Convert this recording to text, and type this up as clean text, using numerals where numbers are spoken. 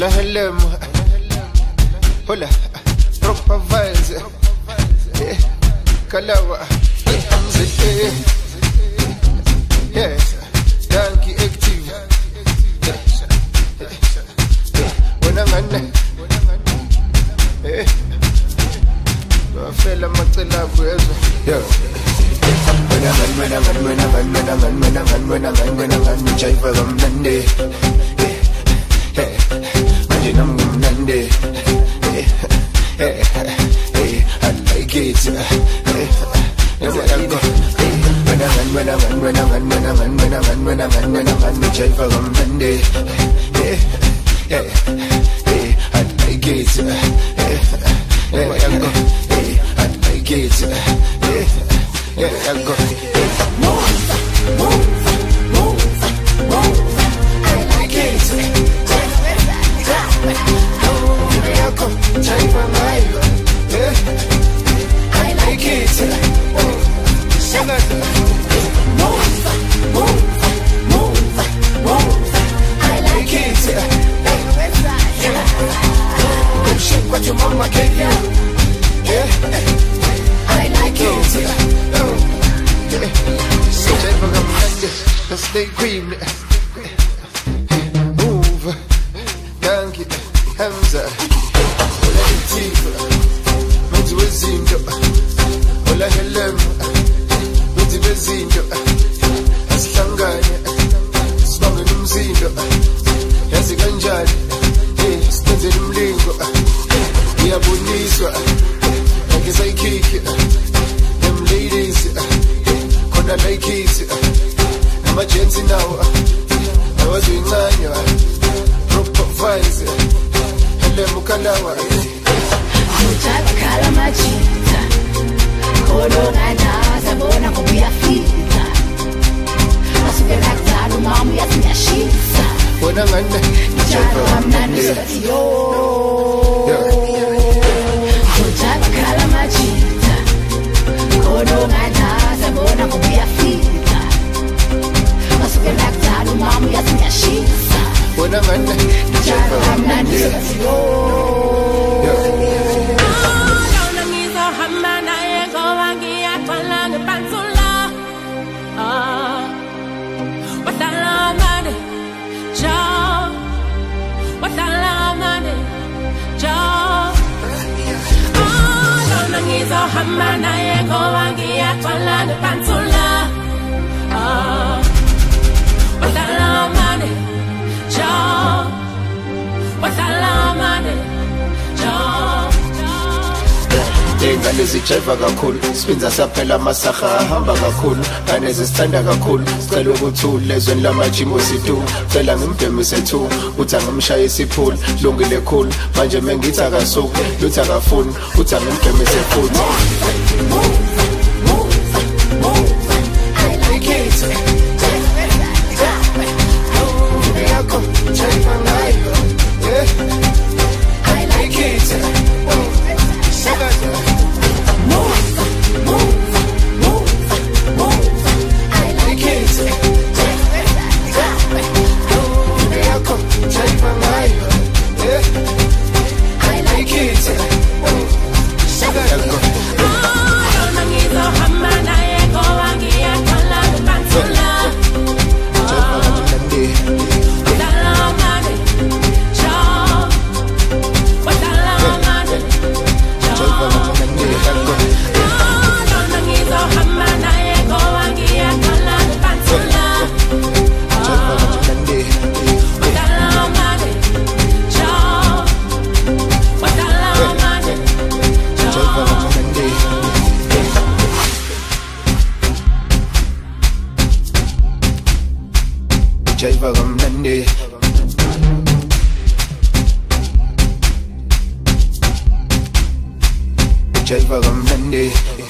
Hola helem, hola, proper vibes, Kalawa, yes, Yankee active, when I'm on, fella matela fueza, yo. When I'm jive on Monday. Imagine I'm Monday. I like it. When I'm jive on Monday. I like it. I like it. I go. What your mama gave you, yeah, I like it. So stay queen, move, Yankee, Hamza, Mtu wezindo, Ola helem, Mtu wezindo, Aslanganya, Sbange numzindo, Yazi kanjani, Stenze numlingo, Yabuniswa, Nakisa ikiki, Them ladies, Kona like it, Emergency now, I was doing proper vibes, Helem Kalawa. Mutaka kala machita, Kodo gana, Sabona kubia fita, Asuke kaktaro mamu ya tinyashita. When I'm I'm not yo. Mutaka kala machita, Kodo gana, Sabona kubia fita, Asuke kaktaro mamu ya tinyashita. When I'm not yo. Hamana yego wangi atwala de pantula. Watala mane, ja. Watala mane, ja. Ingane zijiva kakhulu, sipinza saphela masaha ahamba kakhulu, ngane zisithanda kakhulu, sicela ukuthula ezweni lamajimo situ, cela ngimbhemi sethu, uthi angimshaye isiphula, lungile khulu, manje mengithi akasuki, luthi akafuni, uthi angimbhemi sefuthi. Jai Vagamnande.